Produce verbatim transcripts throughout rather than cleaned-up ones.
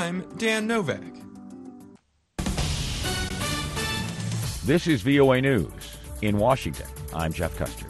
I'm Dan Novak. This is V O A News. In Washington, I'm Jeff Custer.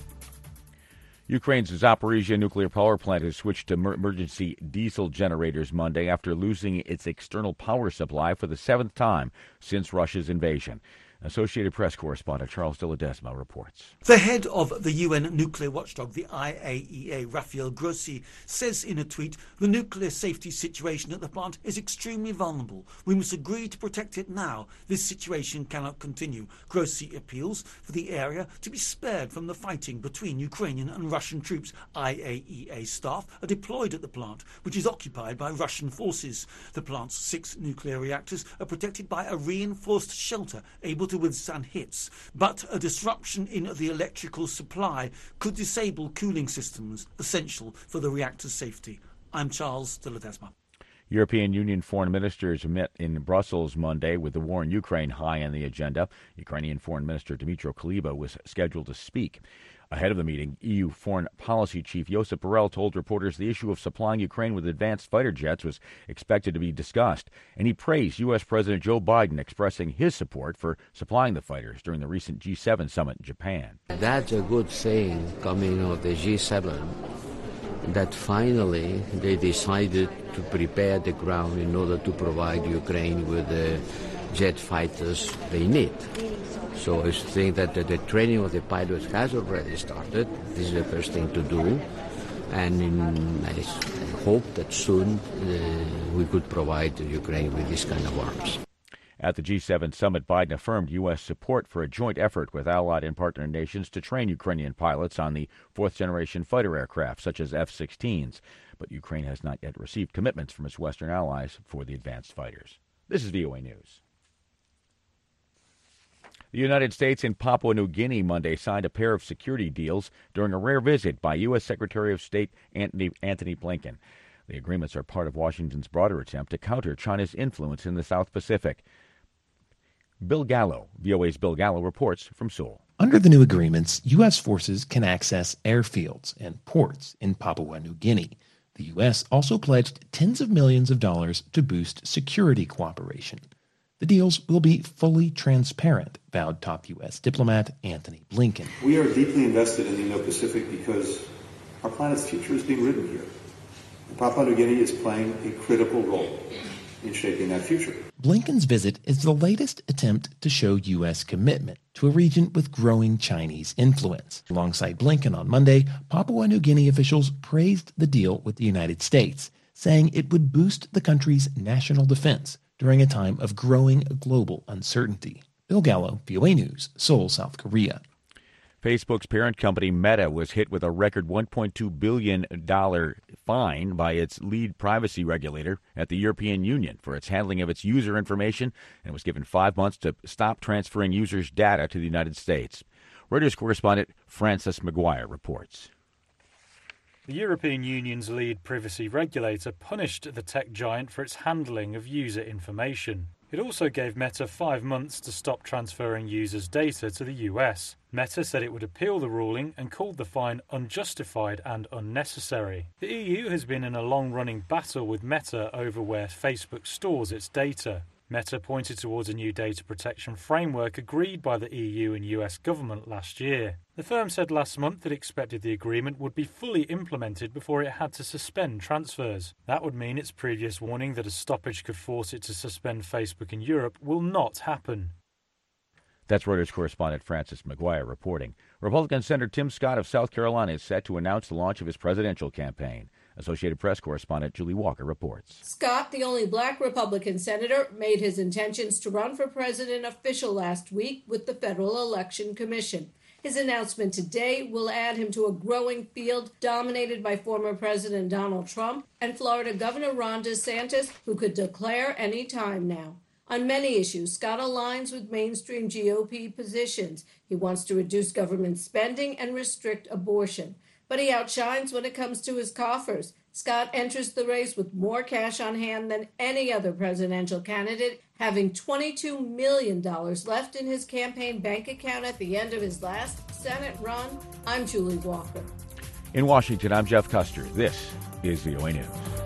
Ukraine's Zaporizhzhia nuclear power plant has switched to emergency diesel generators Monday after losing its external power supply for the seventh time since Russia's invasion. Associated Press correspondent Charles de Ledesma reports. The head of the U N nuclear watchdog, the I A E A, Rafael Grossi, says in a tweet, the nuclear safety situation at the plant is extremely vulnerable. We must agree to protect it now. This situation cannot continue. Grossi appeals for the area to be spared from the fighting between Ukrainian and Russian troops. I A E A staff are deployed at the plant, which is occupied by Russian forces. The plant's six nuclear reactors are protected by a reinforced shelter able to withstand hits, but a disruption in the electrical supply could disable cooling systems essential for the reactor's safety. I'm Charles de Ledesma. European Union foreign ministers met in Brussels Monday with the war in Ukraine high on the agenda. Ukrainian Foreign Minister Dmytro Kuleba was scheduled to speak. Ahead of the meeting, E U Foreign Policy Chief Josep Borrell told reporters the issue of supplying Ukraine with advanced fighter jets was expected to be discussed, and he praised U S. President Joe Biden expressing his support for supplying the fighters during the recent G seven summit in Japan. That's a good thing coming out of the G seven, that finally they decided to prepare the ground in order to provide Ukraine with the jet fighters they need. So I think that the, the training of the pilots has already started. This is the first thing to do. And in, I, I hope that soon uh, we could provide Ukraine with this kind of arms. At the G seven summit, Biden affirmed U S support for a joint effort with allied and partner nations to train Ukrainian pilots on the fourth-generation fighter aircraft, such as F sixteens. But Ukraine has not yet received commitments from its Western allies for the advanced fighters. This is V O A News. The United States and Papua New Guinea Monday signed a pair of security deals during a rare visit by U S. Secretary of State Antony, Antony Blinken. The agreements are part of Washington's broader attempt to counter China's influence in the South Pacific. Bill Gallo, V O A's Bill Gallo, reports from Seoul. Under the new agreements, U S forces can access airfields and ports in Papua New Guinea. The U S also pledged tens of millions of dollars to boost security cooperation. The deals will be fully transparent, vowed top U S diplomat Antony Blinken. We are deeply invested in the Indo-Pacific because our planet's future is being written here. And Papua New Guinea is playing a critical role in shaping that future. Blinken's visit is the latest attempt to show U S commitment to a region with growing Chinese influence. Alongside Blinken on Monday, Papua New Guinea officials praised the deal with the United States, saying it would boost the country's national defense during a time of growing global uncertainty. Bill Gallo, V O A News, Seoul, South Korea. Facebook's parent company Meta was hit with a record one point two billion dollars fine by its lead privacy regulator at the European Union for its handling of its user information, and was given five months to stop transferring users' data to the United States. Reuters correspondent Francis McGuire reports. The European Union's lead privacy regulator punished the tech giant for its handling of user information. It also gave Meta five months to stop transferring users' data to the U S. Meta said it would appeal the ruling and called the fine unjustified and unnecessary. The E U has been in a long-running battle with Meta over where Facebook stores its data. Meta pointed towards a new data protection framework agreed by the E U and U S government last year. The firm said last month it expected the agreement would be fully implemented before it had to suspend transfers. That would mean its previous warning that a stoppage could force it to suspend Facebook in Europe will not happen. That's Reuters correspondent Francis McGuire reporting. Republican Senator Tim Scott of South Carolina is set to announce the launch of his presidential campaign. Associated Press correspondent Julie Walker reports. Scott, the only black Republican senator, made his intentions to run for president official last week with the Federal Election Commission. His announcement today will add him to a growing field dominated by former President Donald Trump and Florida Governor Ron DeSantis, who could declare any time now. On many issues, Scott aligns with mainstream G O P positions. He wants to reduce government spending and restrict abortion. But he outshines when it comes to his coffers. Scott enters the race with more cash on hand than any other presidential candidate, having twenty-two million dollars left in his campaign bank account at the end of his last Senate run. I'm Julie Walker. In Washington, I'm Jeff Custer. This is V O A News.